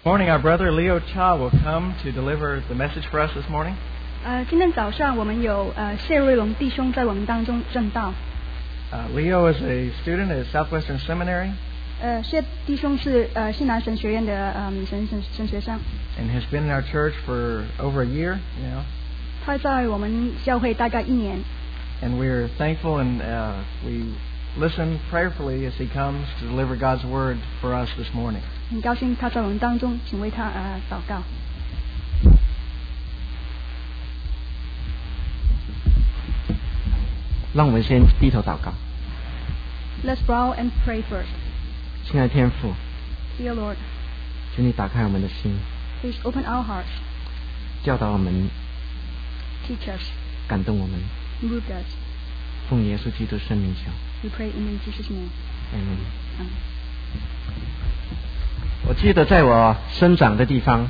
Morning, our brother Leo Cha will come to deliver the message for us this morning. 今天早上我们有谢瑞龙弟兄在我们当中证道。 Leo is a student at Southwestern Seminary. 谢弟兄是西南神学院的神学生。 And has been in our church for over a year now. 他在我们教会大概1年。 And we're thankful and we listen prayerfully as he comes to deliver God's word for us this morning. 很高兴他在我们当中，请为他祷告。 让我们先低头祷告。 Let's bow and pray first. 亲爱的天父 Dear Lord, 求你打开我们的心， please open our hearts, 教导我们， teach us, 感动我们， move us. 奉耶稣基督圣名求。 We pray in Jesus' name. Amen. 我记得在我生长的地方，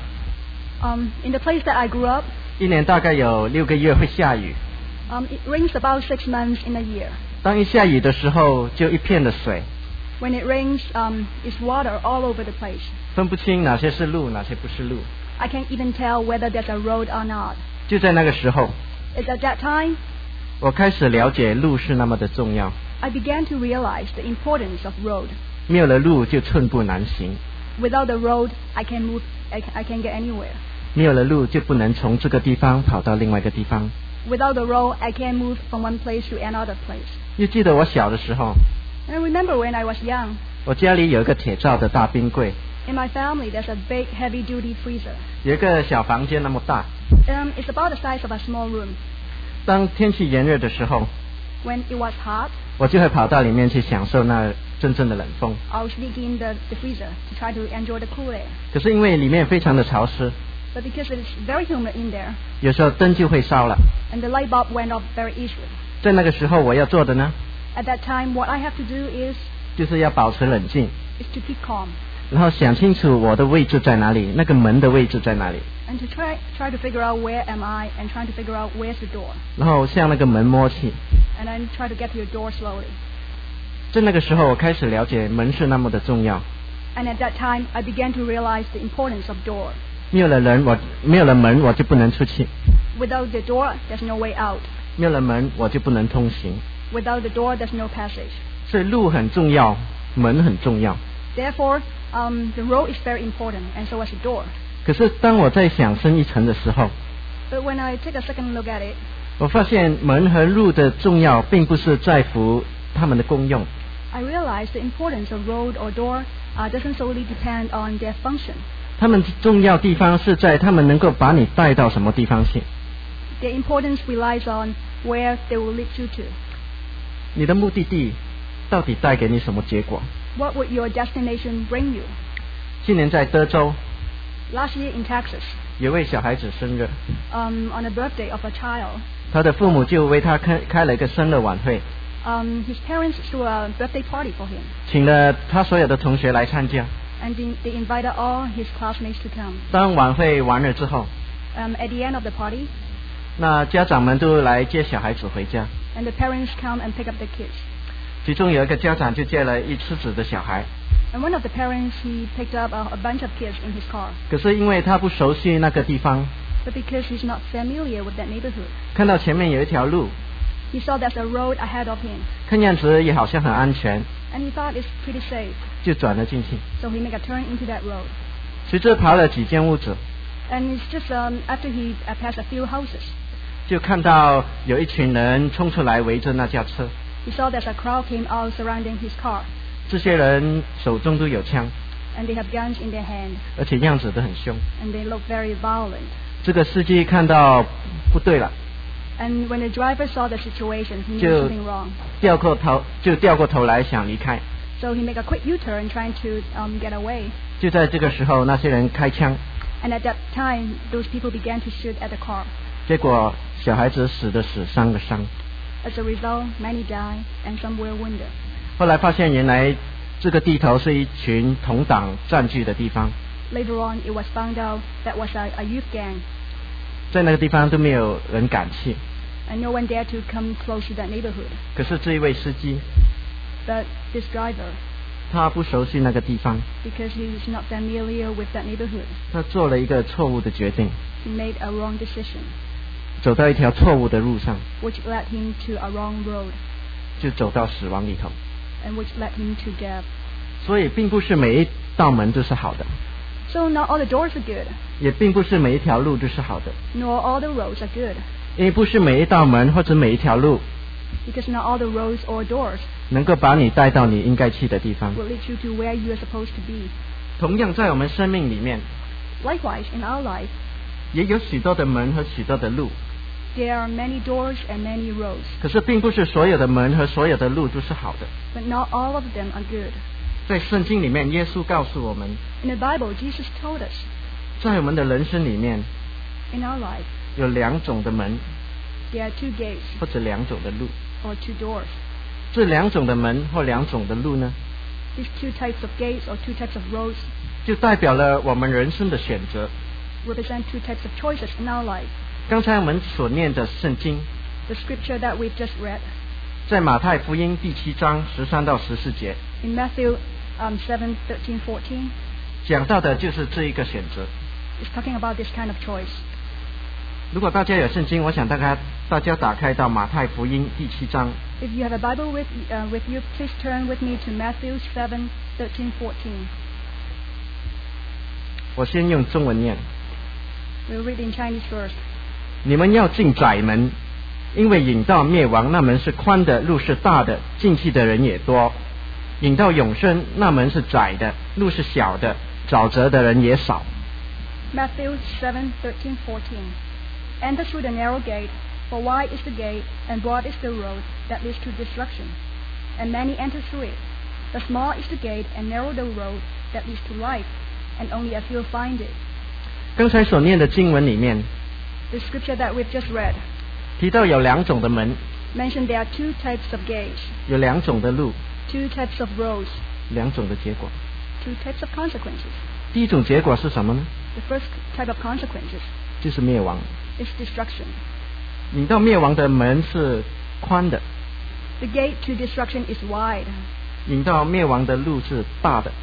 In the place that I grew up, 一年大概有6个月会下雨。 it rains about 6 months in a year. 当一下雨的时候，就一片的水， When it rains, it's water all over the place. 分不清哪些是路，哪些不是路。 I can't even tell whether there's a road or not. 就在那个时候， It's at that time 我开始了解路是那么的重要。 I began to realize the importance of road. 没有了路，就寸步难行。 Without the road, I can't move. I can't get anywhere. 没有了路，就不能从这个地方跑到另外一个地方。 Without the road, I can't move from one place to another place. 又记得我小的时候， And I remember when I was young, 我家里有一个铁造的大冰柜， in my family, there's a big, heavy-duty freezer. 有一个小房间那么大。 It's about the size of a small room. 当天气炎热的时候， When it was hot, 我就会跑到里面去享受那真正的冷风。 I would sneak in the freezer to try to enjoy the cool air. 可是因为里面非常的潮湿， But because it's very humid in there, 有时候灯就会烧了。 and the light bulb went off very easily. 在那个时候，我要做的呢， At that time, what I have to do is 就是要保持冷静， to keep calm 然后想清楚我的位置在哪里，那个门的位置在哪里， and to try to figure out where am I and trying to figure out where's the door. 然后向那个门摸去。 And then try to get to your door slowly. 在那个时候，我开始了解门是那么的重要。 And at that time, I began to realize the importance of door. 没有了门，我就不能出去； Without the door, there's no way out. 没有了门，我就不能通行。 Without the door, there's no passage. 所以路很重要，门很重要。 Therefore, the road is very important, and so is the door. 可是当我再想深一层的时候， But when I take a second look at it, 我发现门和路的重要，并不是在乎它们的功用， I realize the importance of road or door doesn't solely depend on their function. 它们重要地方是在它们能够把你带到什么地方去。 Their importance relies on where they will lead you to. 你的目的地到底带给你什么结果？ What would your destination bring you? 今年在德州， Last year in Texas, 有位小孩子生日， on the birthday of a child, 他的父母就为他开了一个生日晚会， his parents threw a birthday party for him. 请了他所有的同学来参加。 And they invited all his classmates to come. 当晚会完了之后， At the end of the party, 那家长们都来接小孩子回家， and the parents come and pick up the kids. 其中有一个家长就接了一车子的小孩， And one of the parents, he picked up a bunch of kids in his car. 可是因为他不熟悉那个地方， But because he's not familiar with that neighborhood, 看到前面有一条路， he saw there's a road ahead of him. 看样子也好像很安全， And he thought it's pretty safe. 就转了进去。 So he made a turn into that road. 随着跑了几间屋子， And it's just after he passed a few houses, 就看到有一群人冲出来围着那架车， he saw there's a crowd came out surrounding his car. 这些人手中都有枪， And they have guns in their hand. 而且样子都很凶。 And they look very violent. 这个司机看到不对了， And when the driver saw the situation, he knew 就 something wrong. 掉过头来想离开。 So he made a quick U-turn trying to get away. 就在这个时候，那些人开枪， And at that time, those people began to shoot at the car. 结果小孩子死的死，伤的伤。 As a result, many died and some were wounded. 后来发现原来这个地头是一群同党占据的地方， Later on, it was found out that was a youth gang. 在那个地方都没有人敢去。 And no one dared to come close to that neighborhood. 可是这一位司机， But this driver, 他不熟悉那个地方， because he is not familiar with that neighborhood. 他做了一个错误的决定， He made a wrong decision, 走到一条错误的路上， which led him to a wrong road, 就走到死亡里头。 and which led him to death. 所以并不是每一道门都是好的， So not all the doors are good, 也并不是每一条路都是好的， nor all the roads are good, 因为不是每一道门或者每一条路 because not all the roads or doors 能够把你带到你应该去的地方。 will lead you to where you are supposed to be. 同样在我们生命里面， Likewise, in our life, 也有许多的门和许多的路， there are many doors and many roads, 可是并不是所有的门和所有的路都是好的。 but not all of them are good. 在圣经里面，耶稣告诉我们， In the Bible, Jesus told us, 在我们的人生里面 in our life, 有两种的门 there are two gates 或者两种的路。 or two doors. 这两种的门或两种的路呢， These two types of gates or two types of roads 就代表了我们人生的选择。 represent two types of choices in our life. 刚才我们所念的圣经， The scripture that we've just read 在马太福音第7章13到14节 in Matthew 7:13-14 讲到的就是这一个选择。 is talking about this kind of choice. 如果大家有圣经，我想大家打开到马太福音第7章。 If you have a Bible with you, please turn with me to Matthew 7:13-14. 我先用中文念。 We'll read in Chinese first. 你们要进窄门，因为引到灭亡那门是宽的，路是大的，进去的人也多；引到永生那门是窄的，路是小的，找着的人也少。 Matthew 7:13-14. Enter through the narrow gate, for wide is the gate, and broad is the road that leads to destruction, and many enter through it. But small is the gate, and narrow the road that leads to life, and only a few find it. 刚才所念的经文里面 The scripture that we've just read 提到有两种的门， mentioned there are two types of gates, 有两种的路， two types of roads, 两种的结果。 two types of consequences. 第一种结果是什么呢？ The first type of consequences 就是灭亡。 is destruction. 引到灭亡的门是宽的， The gate to destruction is wide. 引到灭亡的路是大的，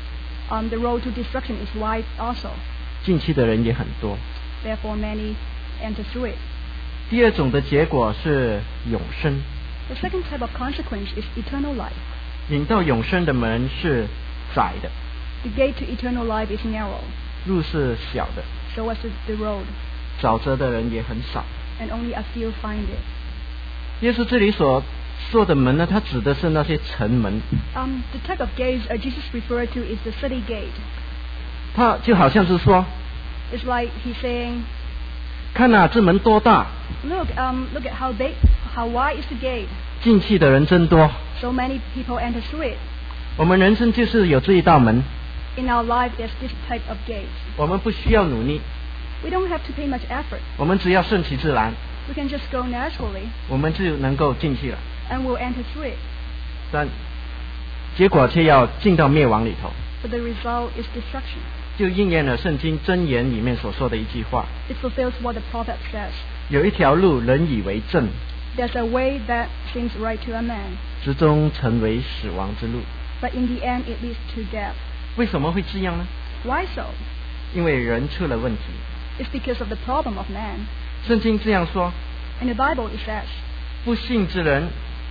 The road to destruction is wide also. 进去的人也很多。 Therefore, many enter through it. 第二种的结果是永生， The second type of consequence is eternal life. 引到永生的门是窄的， The gate to eternal life is narrow, 路是小的， so is the road, 找着的人也很少。 and only a few find it. 耶稣这里所说的门呢，它指的是那些城门， The type of gates Jesus referred to is the city gate. 它就好像是说， It's like he's saying, 看啊，这门多大， look at how big, how wide is the gate. 进去的人真多。 So many people enter through it. 我们人生就是有这一道门， In our life, there's this type of gate. 我们不需要努力， We don't have to pay much effort. 我们只要顺其自然， We can just go naturally, 我们就能够进去了。 and we'll enter through it. 但结果却要进到灭亡里头， But the result is destruction. 就应验了圣经箴言里面所说的一句话： It fulfills what the prophet says. 有一条路人以为正， There's a way that seems right to a man, 直终成为死亡之路。 but in the end it leads to death. 为什么会这样呢？ Why so? 因为人出了问题。 It's because of the problem of man. 圣经这样说： In the Bible it says, 不信之人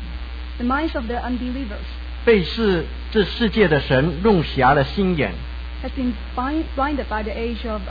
the minds of the unbelievers 被这世界的神弄瞎了心眼， has been blinded by the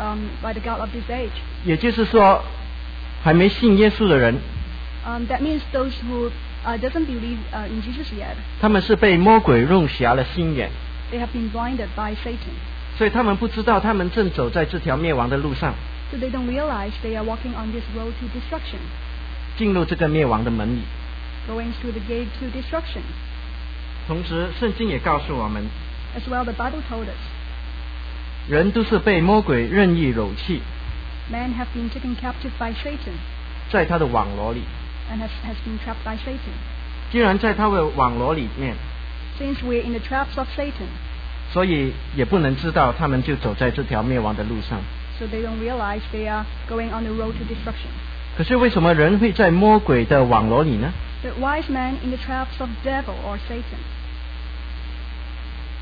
by the God of this age. 也就是说，还没信耶稣的人， That means those who doesn't believe in Jesus yet, 他们是被魔鬼弄瞎了心眼， they have been blinded by Satan. 所以他们不知道他们正走在这条灭亡的路上， So they don't realize they are walking on this road to destruction, 进入这个灭亡的门里。 going through the gate to destruction. 同时，圣经也告诉我们， As well, the Bible told us, 人都是被魔鬼任意揉气， men have been taken captive by Satan 在他的网罗里。 and has been trapped by Satan. 既然在他的网罗里面， Since we're in the traps of Satan, 所以也不能知道他们就走在这条灭亡的路上。 so they don't realize they are going on the road to destruction. 可是为什么人会在魔鬼的网罗里呢？ The wise man in the traps of devil or Satan.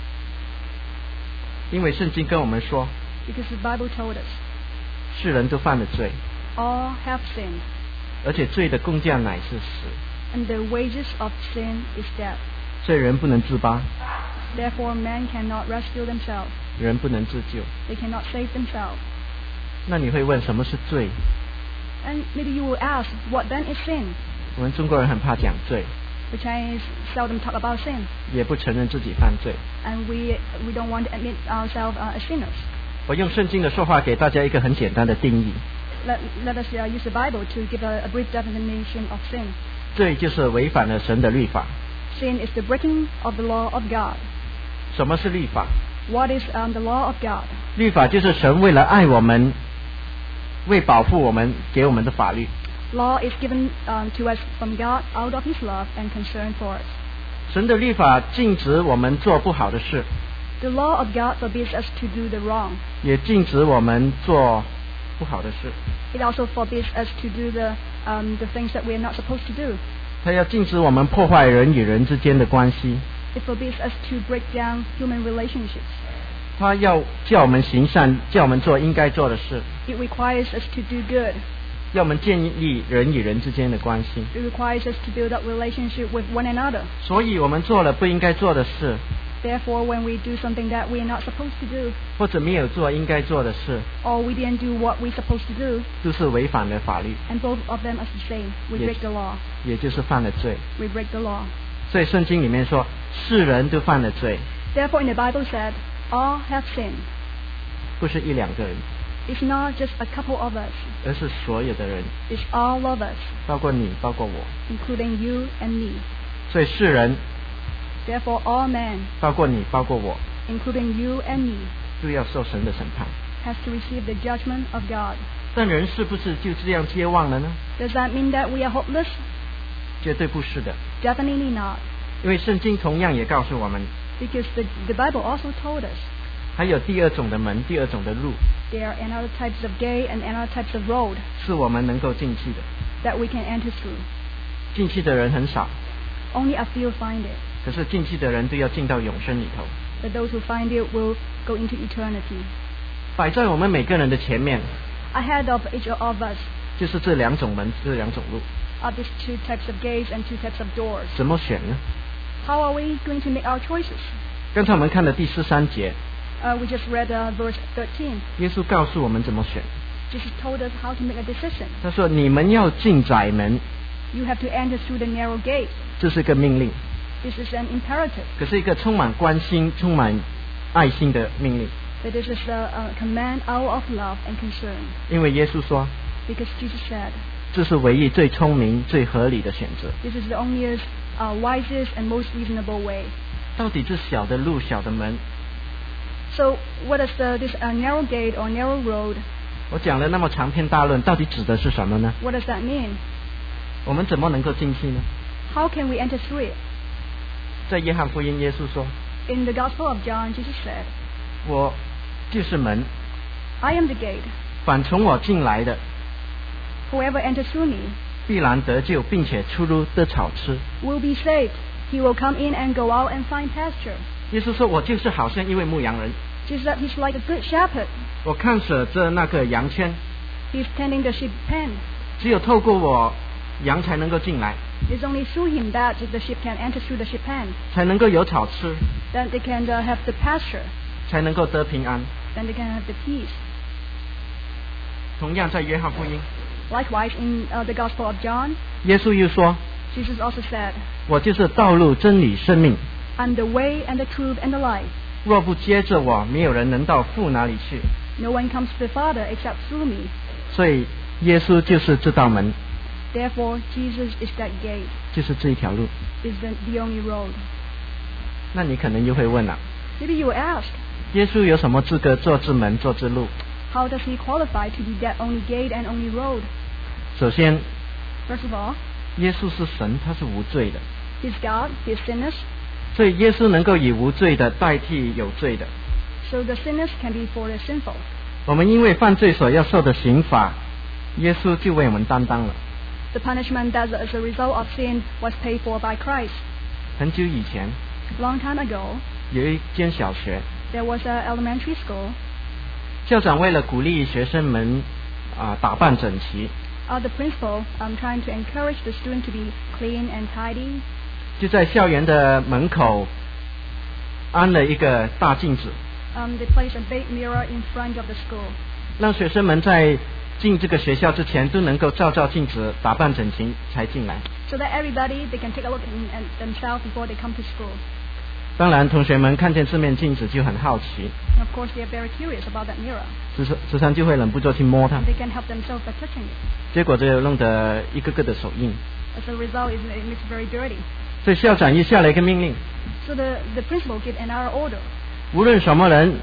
因为圣经跟我们说， Because the Bible told us, 世人都犯了罪， all have sinned, 而且罪的工价乃是死， and the wages of sin is death. 所以人不能自拔， Therefore, men cannot rescue themselves. 人不能自救。 They cannot save themselves. 那你会问什么是罪？ And maybe you will ask, what then is sin? 我们中国人很怕讲罪， The Chinese seldom talk about sin, 也不承认自己犯罪。 and we don't want to admit ourselves as sinners. 我用圣经的说话给大家一个很简单的定义： Let us use the Bible to give a brief definition of sin. 罪就是违反了神的律法。 Sin is the breaking of the law of God. 什么是律法？ What is the law of God? 律法就是神为了爱我们，为保护我们给我们的法律。 Law is given to us from God out of His love and concern for us. 神的律法禁止我们做不好的事， The law of God forbids us to do the wrong. 也禁止我们做不好的事。 It also forbids us to do the things that we are not supposed to do. 它要禁止我们破坏人与人之间的关系， It forbids us to break down human relationships. 它要叫我们行善，叫我们做应该做的事， It requires us to do good. 要我们建立人与人之间的关系。 It requires us to build up relationship with one another. 所以我们做了不应该做的事， Therefore, when we do something that we are not supposed to do, 或者没有做应该做的事， or we didn't do what we're supposed to do, 都是违反了法律， and both of them are the same, we Yes. break the law. 也就是犯了罪。 We break the law. 所以圣经里面说，世人都犯了罪， Therefore, in the Bible said, all have sinned. 不是一两个人， It's not just a couple of us. 而是所有的人， It's all of us, 包括你，包括我。 including you and me. 所以世人， Therefore, all men, 包括你，包括我， including you and me, 都要受神的审判。 has to receive the judgment of God. 但人是不是就这样绝望了呢？ Does that mean that we are hopeless? 绝对不是的， Definitely not. 因为圣经同样也告诉我们， Because the Bible also told us 还有第二种的门，第二种的路， there are another types of gate and another types of road 是我们能够进去的。 that we can enter through. 进去的人很少， Only a few find it. 可是进去的人都要进到永生里头。 But those who find it will go into eternity. 摆在我们每个人的前面， Ahead of each of us 就是这两种门，这两种路， are these two types of gates and two types of doors. 怎么选呢？ How are we going to make our choices? 刚才我们看的第13节， We just read verse 13. 耶稣告诉我们怎么选。 Jesus told us how to make a decision. 他说：“你们要进窄门， You have to enter through the narrow gate. 这是个命令， This is an imperative. 可是一个充满关心、充满爱心的命令。 But this is a command out of love and concern. 因为耶稣说， Because Jesus said, 这是唯一最聪明、最合理的选择。 this is the only wisest and most reasonable way. 到底这小的路、小的门， So what is this narrow gate or narrow road? 我讲了那么长篇大论，到底指的是什么呢？ What does that mean? 我们怎么能够进去呢？ How can we enter through it? 在约翰福音，耶稣说 In the Gospel of John, Jesus said, 我就是门， I am the gate. 凡从我进来的， Whoever enters through me 必然得救，并且出入得草吃。 will be saved. He will come in and go out and find pasture. 耶稣说，我就是好像一位牧羊人， Jesus said he's like a good shepherd. 我看守着那个羊圈， He's tending the sheep pen. 只有透过我，羊才能够进来， It's only through him that the sheep can enter through the sheep pen. 才能够有草吃， Then they can have the pasture. 才能够得平安。 Then they can have the peace. 同样在约翰福音， Likewise, in the Gospel of John, 耶稣又说， Jesus also said, 我就是道路、真理、生命， I'm the way and the truth and the life. 若不接着我，没有人能到父那里去。 No one comes to the Father except through me. 所以耶稣就是这道门， Therefore, Jesus is that gate, 就是这一条路。 is the only road. 那你可能又会问了， Maybe you will ask, 耶稣有什么资格做这门、做这路？ how does he qualify to be that only gate and only road? 首先， First of all, 耶稣是神，他是无罪的， he's God, he's sinners, 所以耶稣能够以无罪的代替有罪的。 so the sinners can be for the sinful. 我们因为犯罪所要受的刑罚，耶稣就为我们担当了。 The punishment that as a result of sin was paid for by Christ. 很久以前， Long time ago, 有一间小学， there was an elementary school. 校长为了鼓励学生们打扮整齐， The principal trying to encourage the student to be clean and tidy. 就在校园的门口安了一个大镜子， They placed a big mirror in front of the school. 让学生们在进这个学校之前都能够照镜子，打扮整齐才进来。 So that everybody, they can take a look at themselves before they come to school. 当然，同学们看见这面镜子就很好奇， And of course, they are very curious about that mirror. 时常就会忍不住去摸它， They can't help themselves by touching it. 结果就弄得一个个的手印。 As a result, it makes it very dirty. 所以校长又下了一个命令， So the principal gave another order. 无论什么人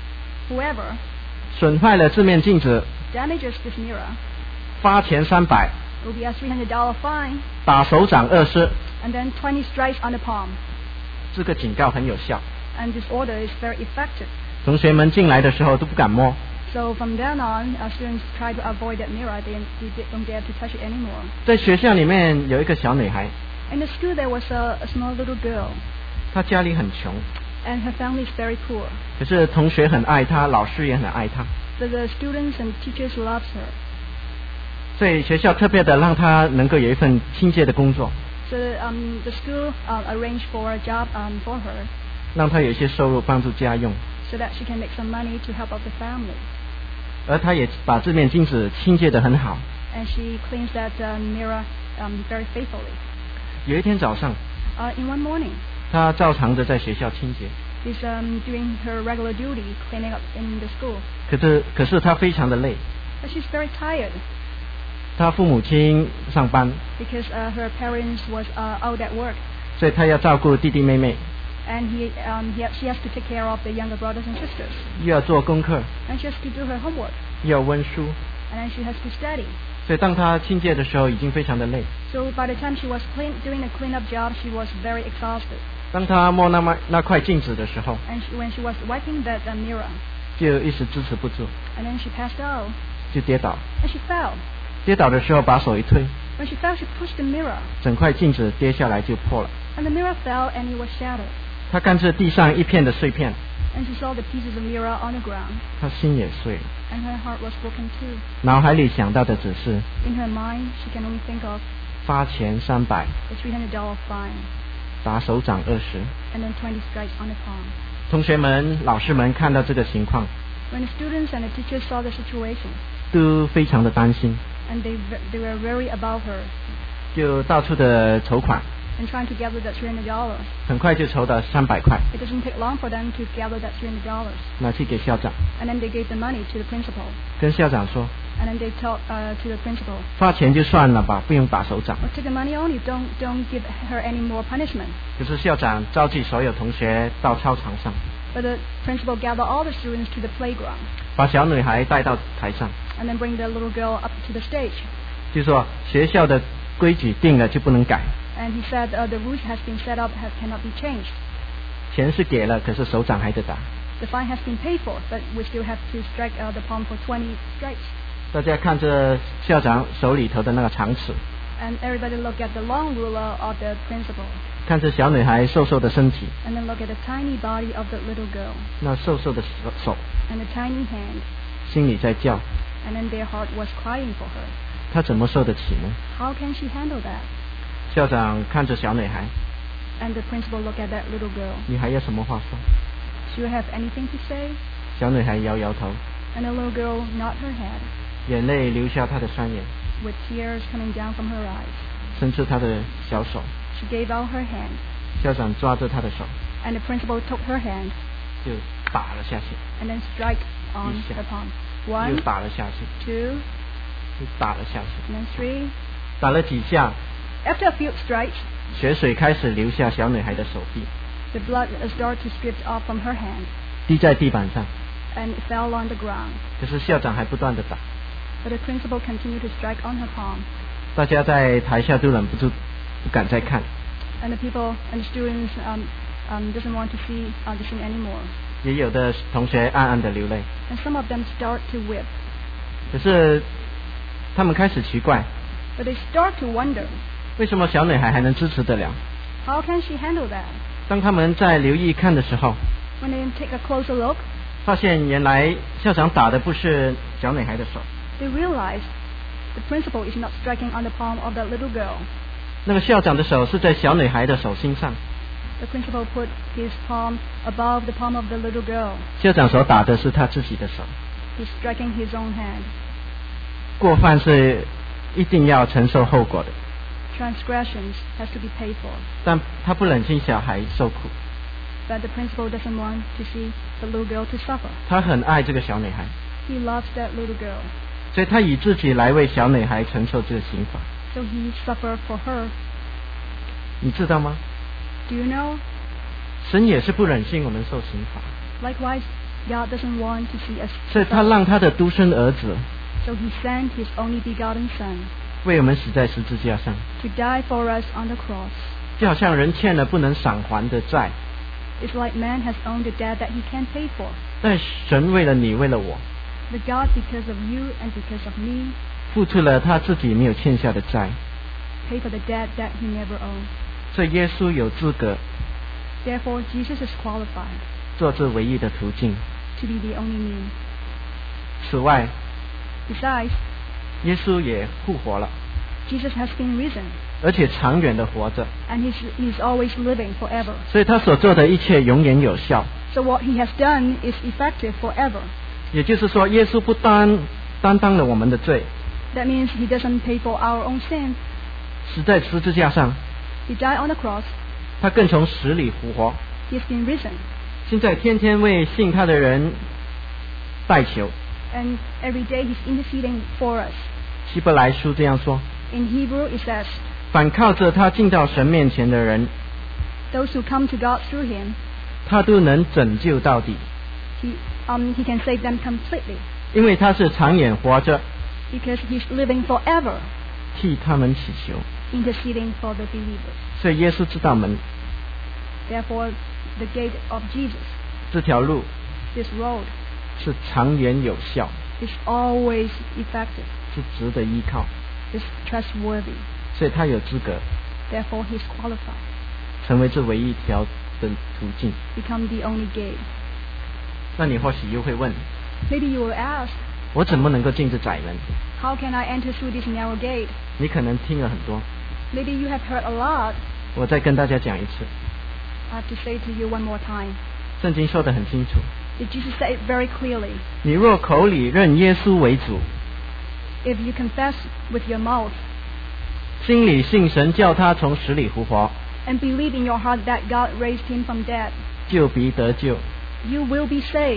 Whoever 损坏了这面镜子， damages this mirror 罚钱300， will be a $300 fine 打手掌20。 and then 20 stripes on the palm. 这个警告很有效， And this order is very effective. 同学们进来的时候都不敢摸。 So from then on, students try to avoid that mirror. They don't dare to touch it anymore. 在学校里面有一个小女孩， In the school, there was a small little girl, 她家里很穷， and her family is very poor. 可是同学很爱她，老师也很爱她， So the students and teachers loves her. 所以学校特别的让她能够有一份清洁的工作， So the school arranged for a job for her, 让她有一些收入帮助家用， so that she can make some money to help out the family. 而她也把这面镜子清洁得很好。 And she cleans that mirror very faithfully. 有一天早上， In one morning, 她照常的在学校清洁， she's doing her regular duty, cleaning up in the school. 可是她非常的累， But she's very tired 她父母亲上班， because her parents was out at work, 所以她要照顾弟弟妹妹， and she has to take care of the younger brothers and sisters, 又要做功课， and she has to do her homework, 又要温书， and then she has to study. 所以当她清洁的时候已经非常的累。 So by the time she was doing the cleanup job, she was very exhausted. 当她摸那块镜子的时候， And when she was wiping that mirror, 就一时支持不住， and then she passed out, 就跌倒。 and she fell. 跌倒的时候把手一推， When she fell, she pushed the mirror, 整块镜子跌下来就破了。 and the mirror fell, and it was shattered. 她看着地上一片的碎片， And she saw the pieces of mirror on the ground, 她心也碎了， and her heart was broken too. 脑海里想到的只是 In her mind, she can only think of 罚钱300， the $300 fine, 打手掌20。 and then 20 stripes on the palm. 同学们、老师们看到这个情况， When the students and the teachers saw the situation, 都非常的担心， and they were worried about her, 就到处的筹款， and trying to gather that $300. 很快就筹到300块， It doesn't take long for them to gather that $300. 拿去给校长， And then they gave the money to the principal. 跟校长说， And then they told to the principal, 罚钱就算了吧，不用打手掌。 well, take the money only, don't give her any more punishment. 可是校长召集所有同学到操场上， But the principal gathered all the students to the playground, 把小女孩带到台上， and then bring the little girl up to the stage. 就说学校的规矩定了就不能改， And he said the rules has been set up, cannot be changed. 钱是给了，可是手掌还得打。 The fine has been paid for, but we still have to strike the palm for 20 stripes. 大家看着校长手里头的那个长尺， And everybody look at the long ruler of the principal, 看着小女孩瘦瘦的身体， and then look at the tiny body of the little girl, 那瘦瘦的手， and the tiny hand, 心里在叫， and then their heart was crying for her. 她怎么受得起呢？ How can she handle that? 校长看着小女孩， And the principal looked at that little girl. 你还有什么话说？ Do you have anything to say? 小女孩摇摇头， And the little girl nodded her head, 眼泪流下她的双眼， with tears coming down from her eyes. 伸出她的小手， She gave out her hand, 校长抓着她的手， and the principal took her hand 就打了下去， and then strike on Yes, her palm. 又 1, 打了下去， 2, 又打了下去， and then 3. 打了几下， After a few strikes, 血水开始流下小女孩的手臂， the blood started to strip off from her hand, 滴在地板上。 and it fell on the ground. 可是校长还不断的打， But the principal continued to strike on her palm, 大家在台下都忍不住不敢再看， and the people and the students doesn't want to see the scene anymore. 也有的同学暗暗的流泪。 And some of them start to weep. 可是他们开始奇怪， But they start to wonder, 为什么小女孩还能支持得了？ how can she handle that? 当他们在留意看的时候， When they take a closer look, 发现原来校长打的不是小女孩的手， they realize the principal is not striking on the palm of the little girl. 那个校长的手是在小女孩的手心上， The principal put his palm above the palm of the little girl. 校长所打的是他自己的手。 He's striking his own hand. 过犯是一定要承受后果的， Transgressions has to be paid for. 但他不忍心小孩受苦， But the principal doesn't want to see the little girl to suffer. 他很爱这个小女孩， He loves that little girl. 所以他以自己来为小女孩承受这个刑罚。 So he suffered for her. 你知道吗？ Do you know? 神也是不忍心我们受刑罚， Likewise, God doesn't want to see us 所以他 suffer. 让他的独生儿子 So he sent his only begotten Son 为我们死在十字架上， to die for us on the cross. 就好像人欠了不能偿还的债， It's like man has owned a debt that he can't pay for. 但神为了你，为了我， But God, because of you and because of me, 付出了他自己没有欠下的债， paid for the debt that he never owed. 所以耶稣有资格 Therefore, Jesus is qualified 做这唯一的途径。 to be the only means. 此外， Besides, 耶稣也复活了， Jesus has been risen, 而且长远的活着， and he's always living forever. 所以他所做的一切永远有效。 So what he has done is effective forever. 也就是说，耶稣不担当了我们的罪， That means he doesn't pay for our own sin. 死在十字架上， He died on the cross. 他更从死里复活， He's been risen. 现在天天为信他的人代求。 And every day he's interceding for us. 希伯来书这样说： In Hebrew it says, 反靠着他进到神面前的人， those who come to God through him, 他都能拯救到底， he can save them completely 因为他是长远活着， because he's living forever, 替他们祈求。 interceding for the believers. 所以耶稣知道门 Therefore, the gate of Jesus, 这条路 this road, 是长远有效， is always effective, 是值得依靠， is trustworthy. 所以他有资格 Therefore, he's qualified, 成为这唯一一条的途径。 become the only gate. 那你或许又会问： Maybe you will ask, 我怎么能够进这窄门？ how can I enter through this narrow gate? 你可能听了很多， Maybe you have heard a lot. 我再跟大家讲一次。 I have to say to you one more time. 圣经说得很清楚， Did Jesus say it very clearly? 你若口里认耶稣为主， If you confess with your mouth 心里信神叫他从死里复活， and believe in your heart that God raised him from dead, 就必得救。 you will be saved.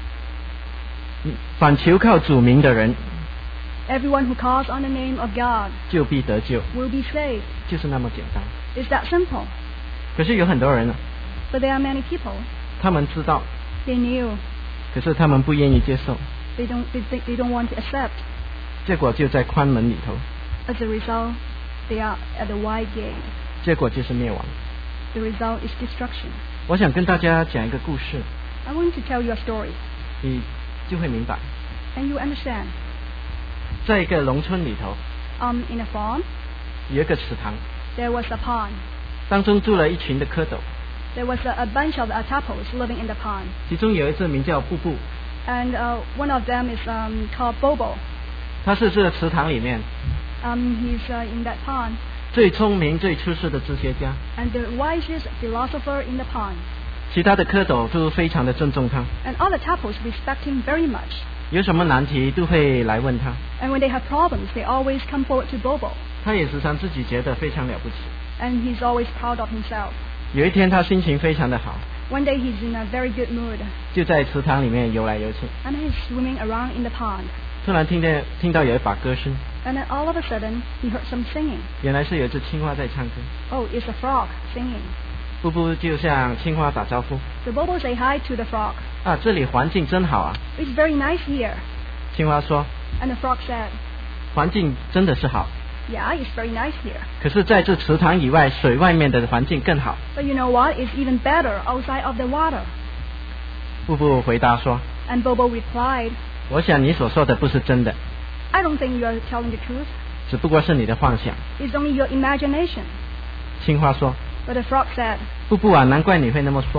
反求靠主名的人， Everyone who calls on the name of God 就必得救， will be saved. 就是那么简单。 It's that simple. 可是有很多人呢， But there are many people, 他们知道， they knew, 可是他们不愿意接受， they don't want to accept. 结果就在宽门里头， As a result, they are at the wide gate. 结果就是灭亡。 The result is destruction. 我想跟大家讲一个故事， I want to tell you a story, 你就会明白。 and you understand. 在一个农村里头， In a farm, 有一个池塘， there was a pond. 当中住了一群的蝌蚪， There was a bunch of tadpoles living in the pond. 其中有一只名叫布布， And one of them is called Bobo. 他是这个池塘里面 He's in that pond, 最聪明、最出色的哲学家， and the wisest philosopher in the pond. 其他的蝌蚪都非常的尊重他， And all the tadpoles respect him very much. 有什么难题都会来问他， And when they have problems, they always come forward to Bobo. 他也时常自己觉得非常了不起。 And he's always proud of himself. 有一天他心情非常的好， One day he's in a very good mood, 就在池塘里面游来游去， and he's swimming around in the pond. 突然听到有一把歌声， And then all of a sudden, he heard some singing. 原来是有一只青蛙在唱歌。 Oh, it's a frog singing. 布布就向青蛙打招呼， So Bobo say hi to the frog. 啊，这里环境真好啊。 It's very nice here. 青蛙说， And the frog said, 环境真的是好， yeah, it's very nice here. 可是在这池塘以外，水外面的环境更好。 But you know what? It's even better outside of the water. 布布回答说， And Bobo replied, 我想你所说的不是真的， I don't think you're telling the truth. 只不过是你的幻想。 It's only your imagination. 青蛙说， But the frog said, 布布啊，难怪你会那么说，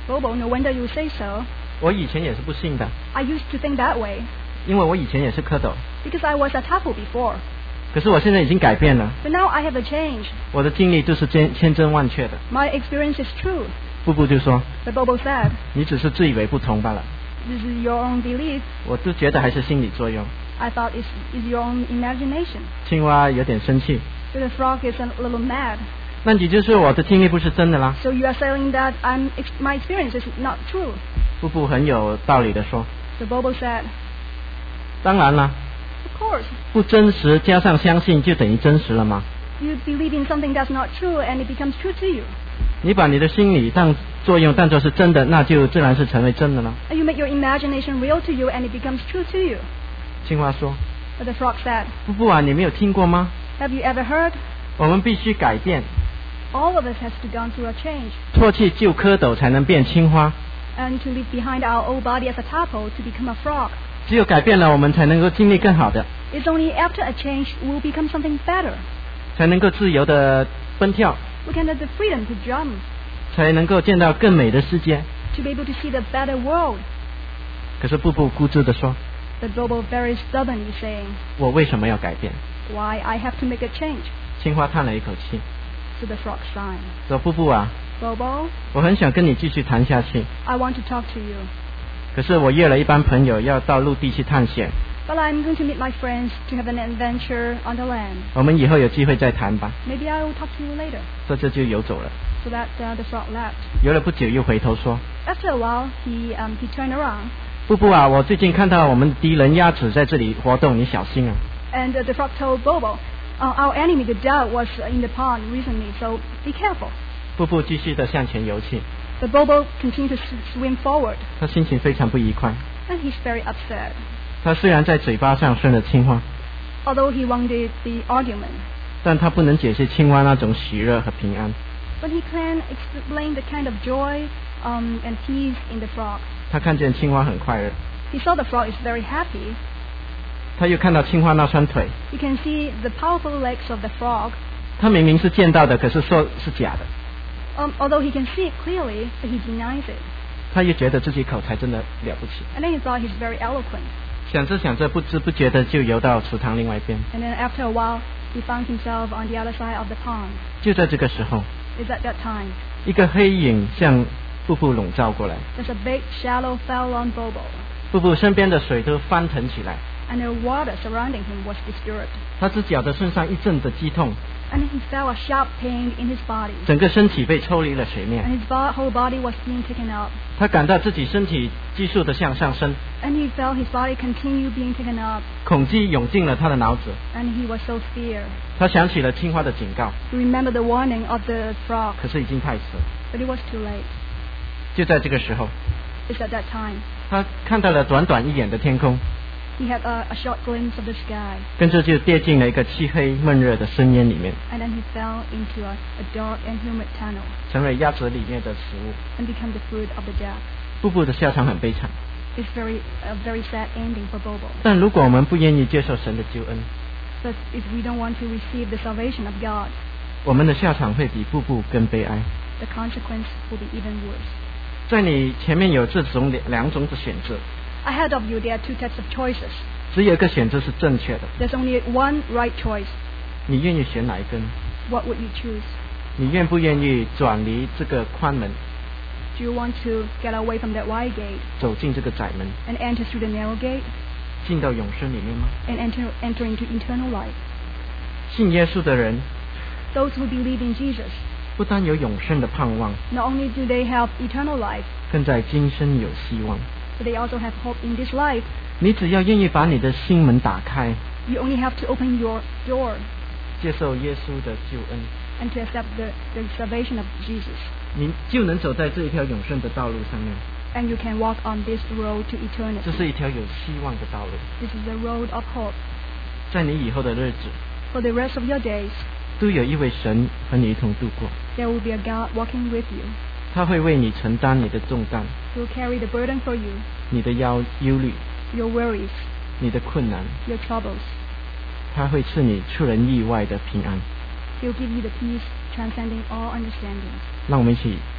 Bobo, no wonder you say so. 我以前也是不信的， I used to think that way 因为我以前也是蝌蚪， because I was a tapu before. 可是我现在已经改变了， But now I have a change. 我的经历都是千真万确的。 My experience is true. 布布就说 But Bobo said, 你只是自以为不同罢了， this is your own belief. 我都觉得还是心理作用。 I thought it's your own imagination. 青蛙有点生气， So the frog is a little mad. 那你就说我的经历不是真的啦。 So you are saying that my experience is not true. 布布很有道理的说， So Bobo said, 当然啦， of course. 不真实加上相信就等于真实了吗？ You believe in something that's not true and it becomes true to you. 你把你的心理作用当作是真的，那就自然是成为真的了。 And you make your imagination real to you and it becomes true to you. 青蛙说， But the frog said, 布布啊，你没有听过吗？ have you ever heard? 我们必须改变， All of us has to go through a change 脱去旧蝌蚪才能变青蛙。 and to leave behind our old body as a tadpole to become a frog. 只有改变了，我们才能够经历更好的， It's only after a change we'll become something better. 才能够自由的奔跳， We can have the freedom to jump, 才能够见到更美的世界。 to be able to see the better world. 可是布布固执的说， But Bobo very stubbornly saying, 我为什么要改变？ why I have to make a change? 青蛙叹了一口气， So the frog sighed. 说布布啊， Bobo, 我很想跟你继续谈下去， I want to talk to you. 可是我约了一班朋友要到陆地去探险， But I'm going to meet my friends to have an adventure on the land. 我们以后有机会再谈吧。 Maybe I will talk to you later. 说这就游走了， So that the frog left. 游了不久又回头说， After a while, he turned around. 布布啊，我最近看到我们的敌人鸭子在这里活动，你小心啊。 And the frog told Bobo, our enemy, the dove, was in the pond recently, so be careful. 布布继续的向前游去， But Bobo continued to swim forward, 他心情非常不愉快。 and he's very upset. 他虽然在嘴巴上生了青蛙， Although he won the argument, 但他不能解释青蛙那种喜悦和平安。 but he can explain the kind of joy and peace in the frog. 他看见青蛙很快乐， He saw the frog is very happy. 他又看到青蛙那双腿， You can see the powerful legs of the frog. 他明明是见到的，可是说是假的。 Although he can see it clearly, but he denies it. 他又觉得自己口才真的了不起， And then he thought he's very eloquent. 想着想着，不知不觉的就游到池塘另外一边。 And then after a while, he found himself on the other side of the pond. 就在这个时候， It's at that time. 一个黑影向布布笼罩过来， There's a big shadow fell on Bobo, 布布身边的水都翻腾起来， and the water surrounding him was disturbed. 他只觉得身上一阵的激痛， And he felt a sharp pain in his body. 整个身体被抽离了水面。 And his whole body was being taken up. 他感到自己身体急速的向上升， And he felt his body continue being taken up. 恐惧涌进了他的脑子。 And he was so feared. 他想起了青蛙的警告， He remembered the warning of the frog. 可是已经太迟了。 But it was too late. 就在这个时候， It's at that time. 他看到了短短一眼的天空， He had a short glimpse of the sky. 跟着就跌进了一个漆黑闷热的深渊里面， And then he fell into a dark and humid tunnel 成为鸭子里面的食物。 and became the food of the dove. 布布的下场很悲惨， It's a very sad ending for Bobo. 但如果我们不愿意接受神的救恩， But if we don't want to receive the salvation of God, 我们的下场会比布布更悲哀。 the consequence will be even worse. 在你前面有这种两种的选择， Ahead of you, there are two types of choices. 只有一个选择是正确的， There's only one right choice. 你愿意选哪一个呢？ What would you choose? 你愿不愿意转离这个宽门， Do you want to get away from that wide gate 走进这个窄门， and enter through the narrow gate 进到永生里面吗？ and enter into eternal life? 信耶稣的人 Those who believe in Jesus, 不单有永生的盼望， not only do they have eternal life, 更在今生有希望。 but they also have hope in this life. 你只要愿意把你的心门打开， You only have to open your door 接受耶稣的救恩， and to accept the salvation of Jesus. 你就能走在这一条永生的道路上面。 And you can walk on this road to 这是 eternity. 一条有希望的道路， This is the road of hope. 在你以后的日子， For the rest of your days, 都有一位神和你一同度过， there will be a God walking with you. 他会为你承担你的重担， He will carry the burden for you, 你的忧虑， your worries, 你的困难， your troubles. 他会赐你出人意外的平安。 He will give you the peace transcending all understanding. 让我们一起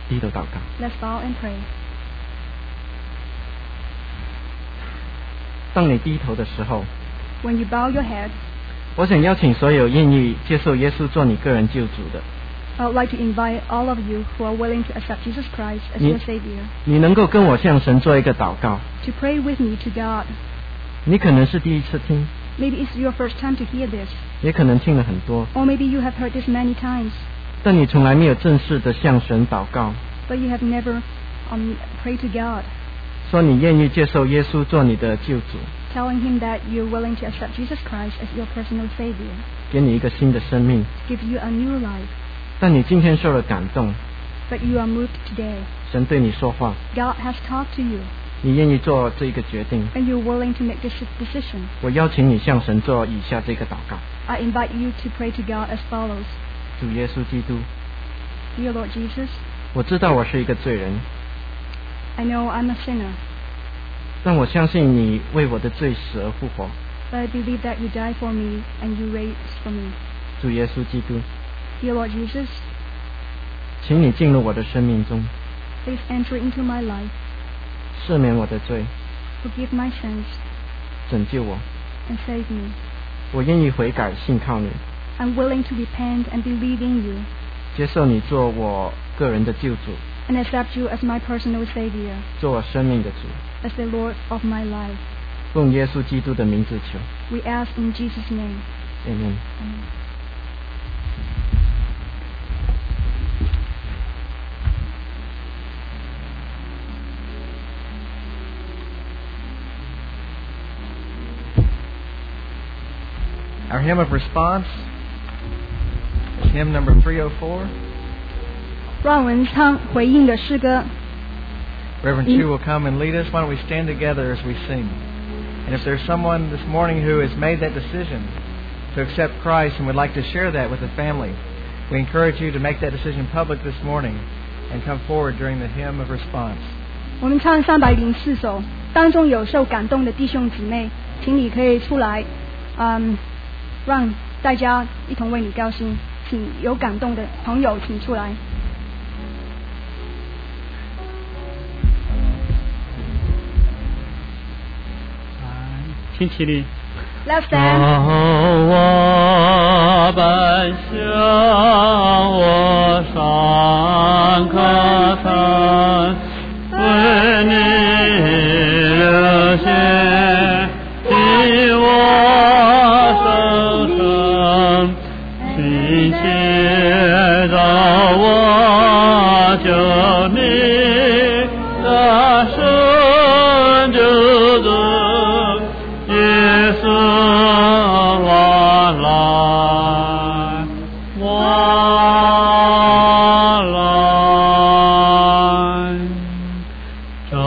低头祷告。 Let's bow and pray. 当你低头的时候， When you bow your head, 我想邀请所有愿意接受耶稣做你个人救主的， I would like to invite all of you who are willing to accept Jesus Christ as your Savior 你能够跟我向神做一个祷告。 to pray with me to God. 你可能是第一次听， Maybe it's your first time to hear this, 也可能听了很多， or maybe you have heard this many times, 但你从来没有正式的向神祷告， but you have never prayed to God, 说你愿意接受耶稣做你的救主， telling Him that you're willing to accept Jesus Christ as your personal Savior, 给你一个新的生命。 give you a new life. 但你今天受了感动， But you are moved today. 神对你说话， God has talked to you, 你愿意做这一个决定， and you're willing to make this decision. 我邀请你向神做以下这个祷告。 I invite you to pray to God as follows. 主耶稣基督， Dear Lord Jesus, 我知道我是一个罪人， I know I'm a sinner, 但我相信你为我的罪死而复活。 but I believe that you died for me and you raised for me. 主耶稣基督， Dear Lord Jesus, 请你进入我的生命中， please enter into my life, 赦免我的罪， forgive my sins, 拯救我。 and save me. 我愿意悔改，信靠你， I'm willing to repent and believe in you, 接受你做我个人的救主， and accept you as my personal Savior, 做我生命的主。 as the Lord of my life. 奉耶稣基督的名字求 We ask in Jesus' name. ，Amen。 Amen. Our hymn of response is hymn number 304. 让我们唱回应的诗歌。 Reverend Chu will come and lead us. Why don't we stand together as we sing? And if there's someone this morning who has made that decision to accept Christ and would like to share that with the family, we encourage you to make that decision public this morning and come forward during the hymn of response. 我们唱304首，当中有受感动的弟兄姊妹，请你可以出来，让大家一同为你高兴。请有感动的朋友请出来。 请起立。 Let's stand. 我奔向我上可曾为你流血，替我受伤，亲切到我救你的圣救主。耶稣，我来，我来，找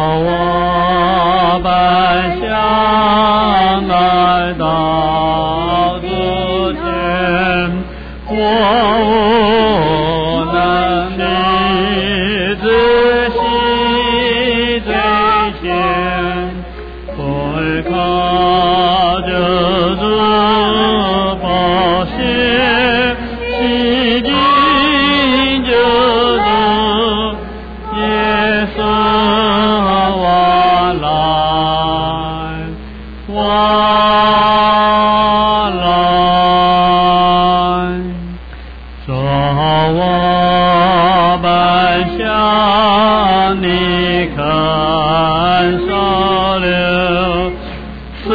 我奔向来到主前，我无能力自息最前。会靠着主宝血，洗净救主，耶稣我来，我来，走我奔向你肯收留。赐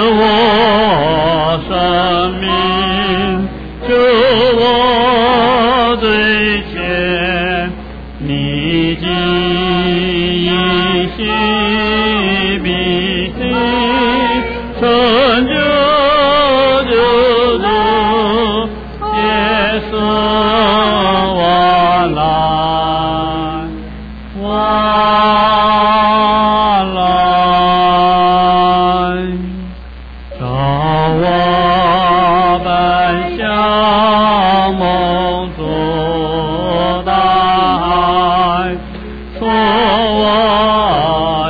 我生命，救我罪愆，你既一心必定成就救主，耶稣我来，我来。找我奔向梦中大海，从我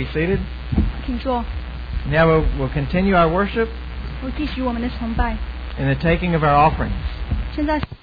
seated. 请坐。 Now we'll continue our worship 我继续我们的崇拜。 and the taking of our offerings. 现在。